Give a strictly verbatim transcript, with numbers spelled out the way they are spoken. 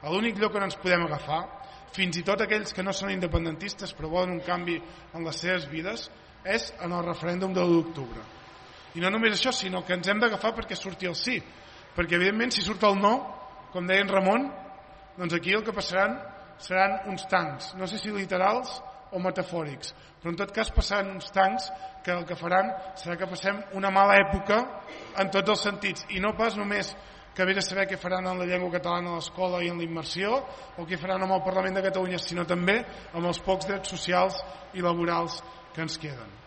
l'únic lloc on ens podem agafar, fins i tot aquells que no són independentistes però volen un canvi en les seves vides, és en el referèndum de l'u d'octubre. I no només això, sinó que ens hem d'agafar perquè surti el sí, perquè evidentment si surt el no, com deia en Ramon, doncs aquí el que passaran seran uns tancs, no sé si literals o metafòrics, però en tot cas passaran uns tancs que el que faran serà que passem una mala època en tots els sentits, i no pas només que ve a saber què faran en la llengua catalana a l'escola i en la immersió, o què faran amb el Parlament de Catalunya, sinó també amb els pocs drets socials i laborals que ens queden.